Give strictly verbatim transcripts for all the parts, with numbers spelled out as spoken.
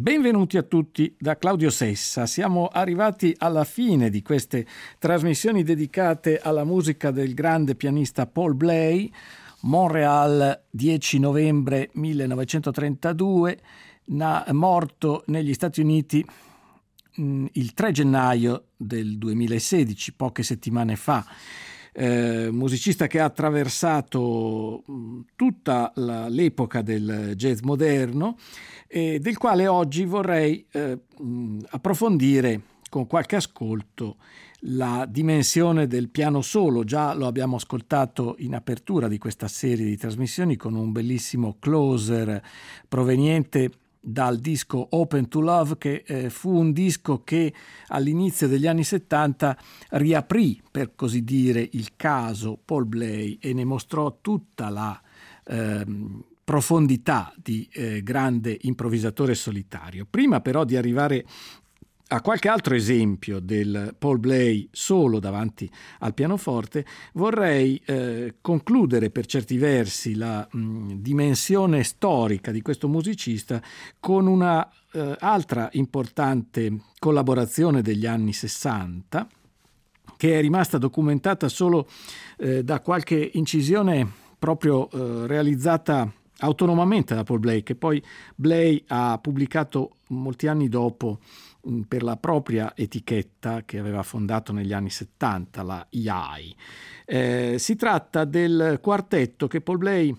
Benvenuti a tutti da Claudio Sessa. Siamo arrivati alla fine di queste trasmissioni dedicate alla musica del grande pianista Paul Bley. Montreal, dieci novembre millenovecentotrentadue, na- morto negli Stati Uniti mh, il tre gennaio del duemilasedici, poche settimane fa. Eh, musicista che ha attraversato mh, tutta la, l'epoca del jazz moderno e del quale oggi vorrei eh, mh, approfondire con qualche ascolto la dimensione del piano solo. Già lo abbiamo ascoltato in apertura di questa serie di trasmissioni con un bellissimo closer proveniente dal disco Open to Love, che eh, fu un disco che all'inizio degli anni settanta riaprì, per così dire, il caso Paul Bley e ne mostrò tutta la eh, profondità di eh, grande improvvisatore solitario. Prima però di arrivare a qualche altro esempio del Paul Bley solo davanti al pianoforte, vorrei eh, concludere per certi versi la mh, dimensione storica di questo musicista con una eh, altra importante collaborazione degli anni sessanta, che è rimasta documentata solo eh, da qualche incisione proprio eh, realizzata autonomamente da Paul Bley, che poi Bley ha pubblicato molti anni dopo per la propria etichetta che aveva fondato negli anni settanta, la E I. Eh, si tratta del quartetto che Paul Bley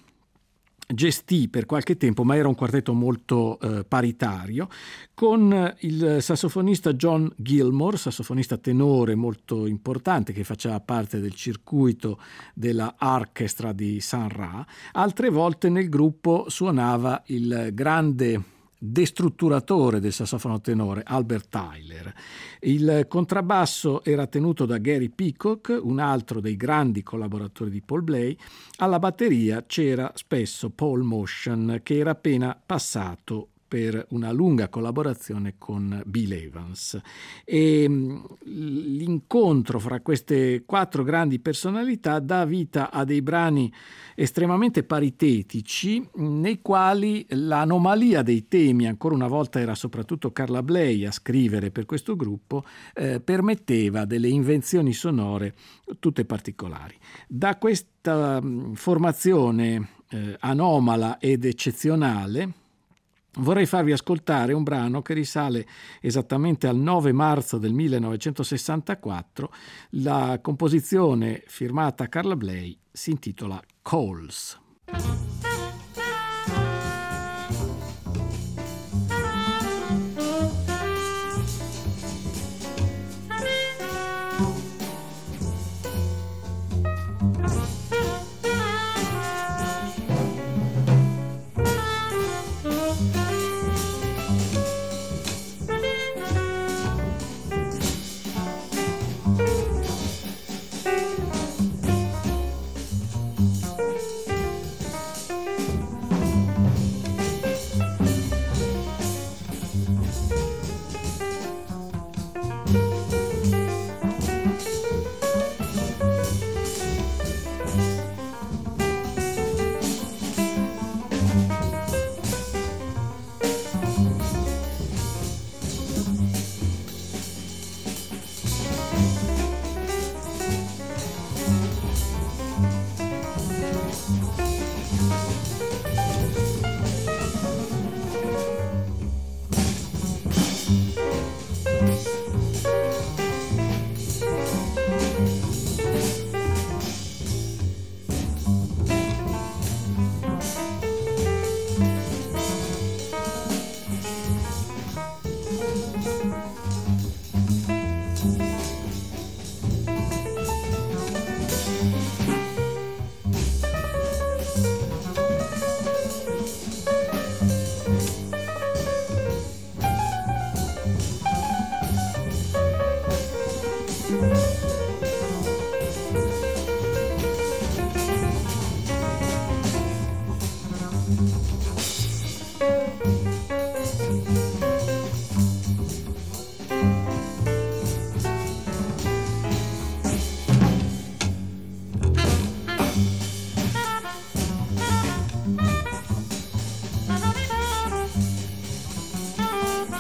gestì per qualche tempo, ma era un quartetto molto eh, paritario, con il sassofonista John Gilmore, sassofonista tenore molto importante che faceva parte del circuito della orchestra di Sun Ra. Altre volte nel gruppo suonava il grande destrutturatore del sassofono tenore Albert Tyler. Il contrabbasso era tenuto da Gary Peacock, un altro dei grandi collaboratori di Paul Bley. Alla batteria c'era spesso Paul Motion, che era appena passato per una lunga collaborazione con Bill Evans. E l'incontro fra queste quattro grandi personalità dà vita a dei brani estremamente paritetici, nei quali l'anomalia dei temi, ancora una volta era soprattutto Carla Bley a scrivere per questo gruppo, eh, permetteva delle invenzioni sonore tutte particolari. Da questa mh, formazione eh, anomala ed eccezionale vorrei farvi ascoltare un brano che risale esattamente al nove marzo del millenovecentosessantaquattro. La composizione firmata Carla Bley si intitola Calls.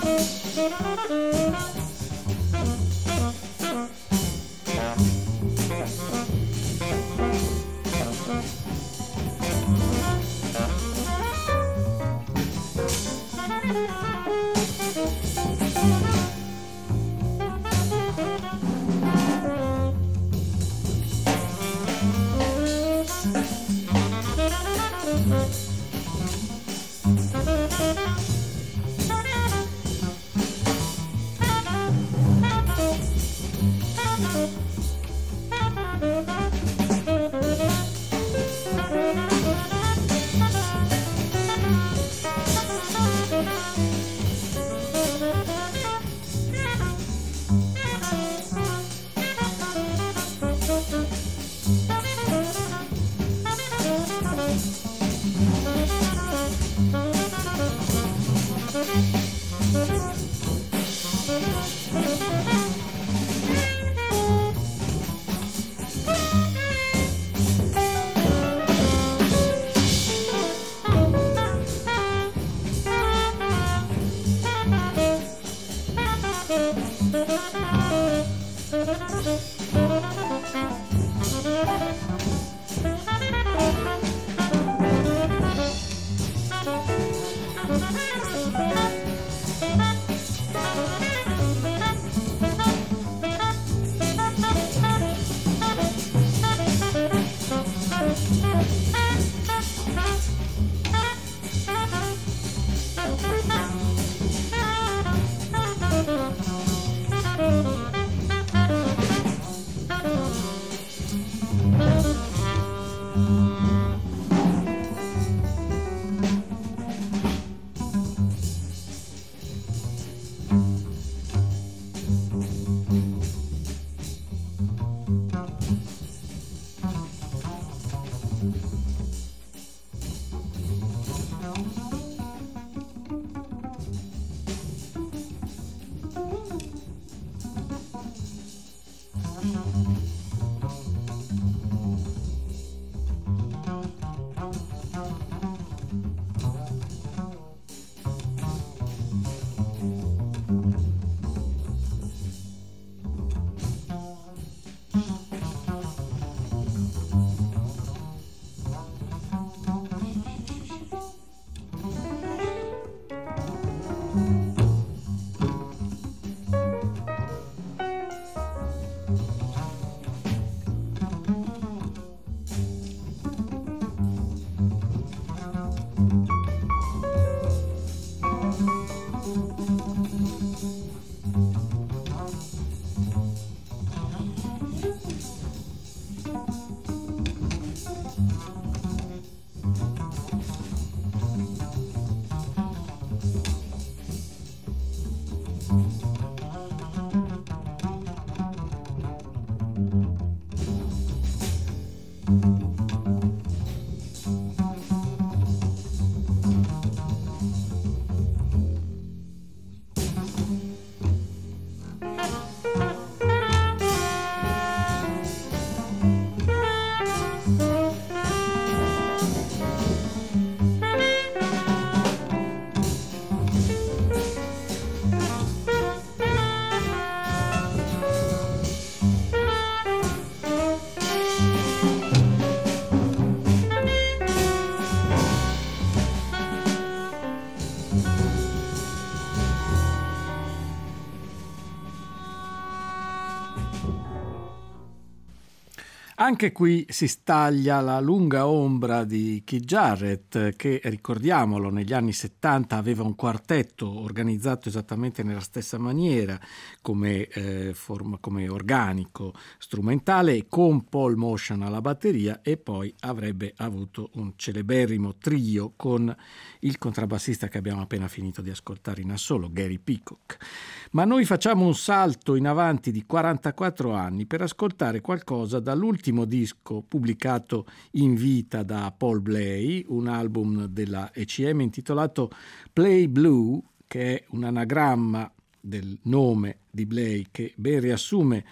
Anche qui si staglia la lunga ombra di Keith Jarrett, che, ricordiamolo, negli anni settanta aveva un quartetto organizzato esattamente nella stessa maniera, come, eh, forma, come organico strumentale, con Paul Motian alla batteria, e poi avrebbe avuto un celeberrimo trio con il contrabbassista che abbiamo appena finito di ascoltare in assolo, Gary Peacock. Ma noi facciamo un salto in avanti di quarantaquattro anni per ascoltare qualcosa dall'ultimo disco pubblicato in vita da Paul Bley, un album della E C M intitolato Play Blue, che è un anagramma del nome di Bley che ben riassume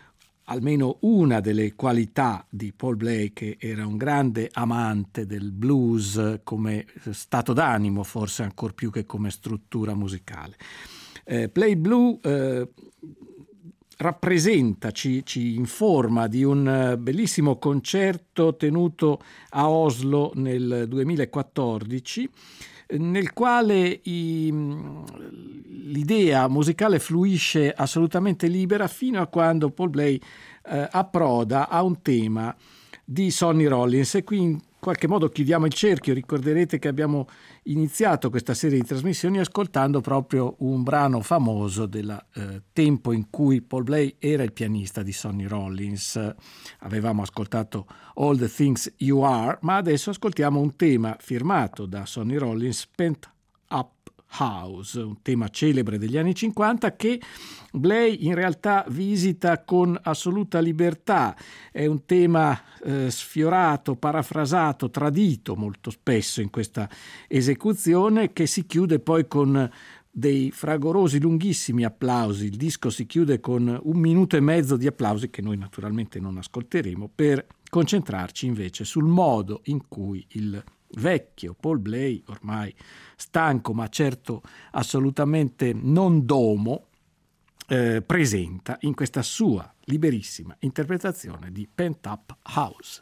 almeno una delle qualità di Paul Bley, che era un grande amante del blues come stato d'animo, forse ancor più che come struttura musicale. Eh, Play Blue eh, rappresenta, ci, ci informa di un bellissimo concerto tenuto a Oslo nel duemilaquattordici, nel quale i, l'idea musicale fluisce assolutamente libera fino a quando Paul Bley eh, approda a un tema di Sonny Rollins, e qui in qualche modo chiudiamo il cerchio. Ricorderete che abbiamo iniziato questa serie di trasmissioni ascoltando proprio un brano famoso del eh, tempo in cui Paul Bley era il pianista di Sonny Rollins. Avevamo ascoltato All the Things You Are, ma adesso ascoltiamo un tema firmato da Sonny Rollins, Pent Up House, un tema celebre degli anni cinquanta che Bley in realtà visita con assoluta libertà. È un tema eh, sfiorato, parafrasato, tradito molto spesso in questa esecuzione, che si chiude poi con dei fragorosi, lunghissimi applausi. Il disco si chiude con un minuto e mezzo di applausi che noi naturalmente non ascolteremo, per concentrarci invece sul modo in cui il vecchio Paul Bley, ormai stanco ma certo assolutamente non domo, eh, presenta in questa sua liberissima interpretazione di Pent Up House.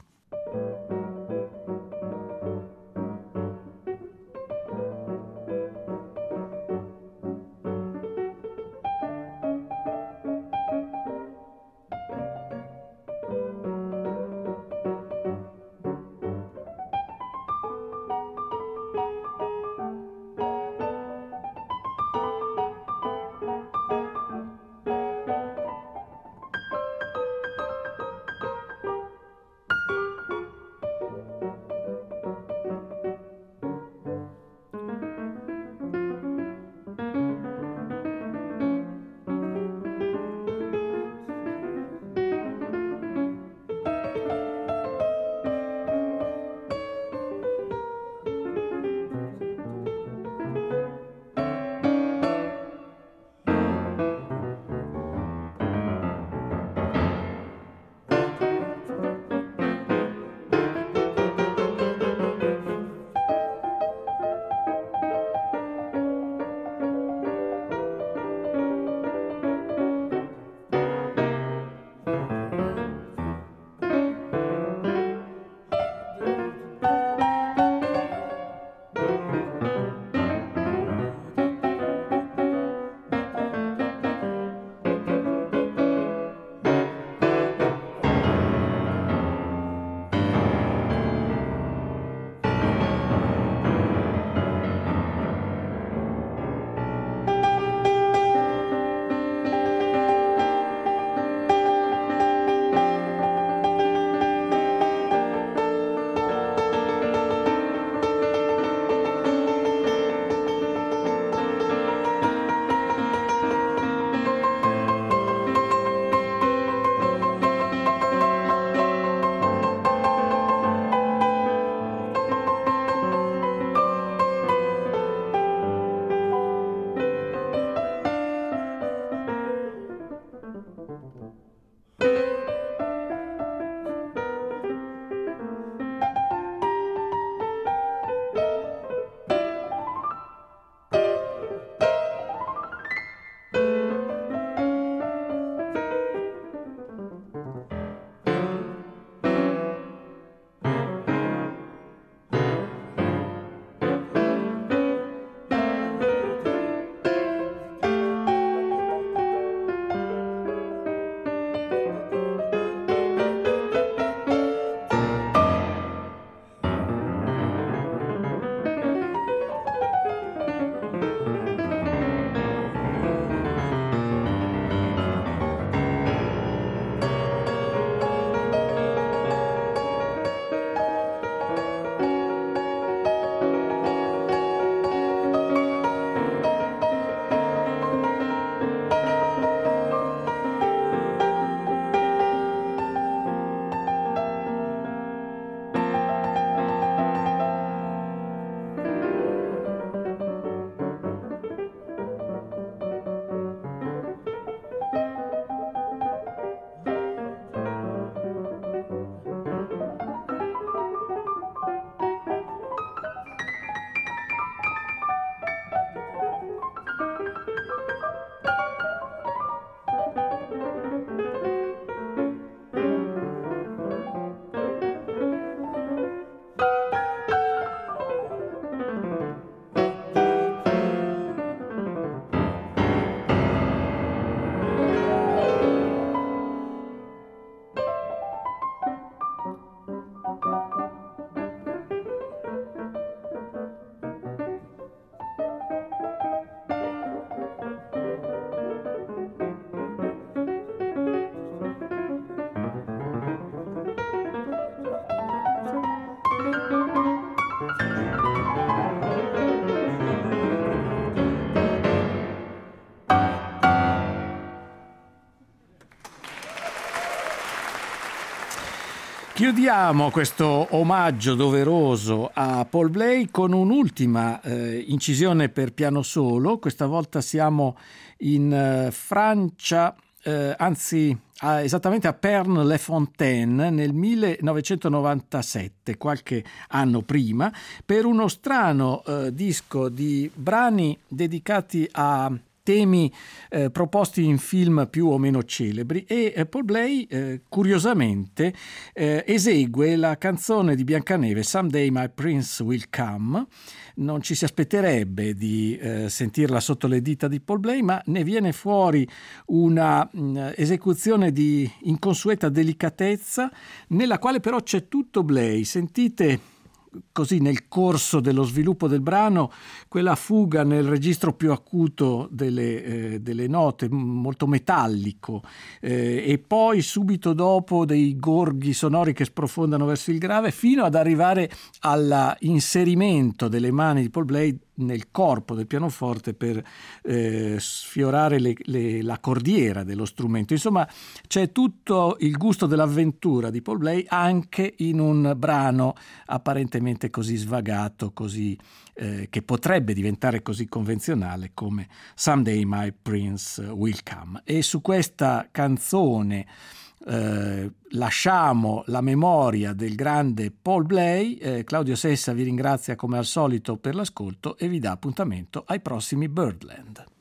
Chiudiamo questo omaggio doveroso a Paul Bley con un'ultima eh, incisione per piano solo. Questa volta siamo in eh, Francia, eh, anzi a, esattamente a Pernes-les-Fontaines nel millenovecentonovantasette, qualche anno prima, per uno strano eh, disco di brani dedicati a temi eh, proposti in film più o meno celebri, e eh, Paul Bley eh, curiosamente eh, esegue la canzone di Biancaneve Someday My Prince Will Come. Non ci si aspetterebbe di eh, sentirla sotto le dita di Paul Bley, ma ne viene fuori una mh, esecuzione di inconsueta delicatezza, nella quale però c'è tutto Bley. Sentite così nel corso dello sviluppo del brano quella fuga nel registro più acuto delle, eh, delle note, molto metallico, eh, e poi subito dopo dei gorghi sonori che sprofondano verso il grave, fino ad arrivare all'inserimento delle mani di Paul Bley nel corpo del pianoforte per eh, sfiorare le, le, la cordiera dello strumento. Insomma, c'è tutto il gusto dell'avventura di Paul Bley anche in un brano apparentemente così svagato, così eh, che potrebbe diventare così convenzionale come Someday My Prince Will Come. E su questa canzone Eh, lasciamo la memoria del grande Paul Bley. eh, Claudio Sessa vi ringrazia come al solito per l'ascolto e vi dà appuntamento ai prossimi Birdland.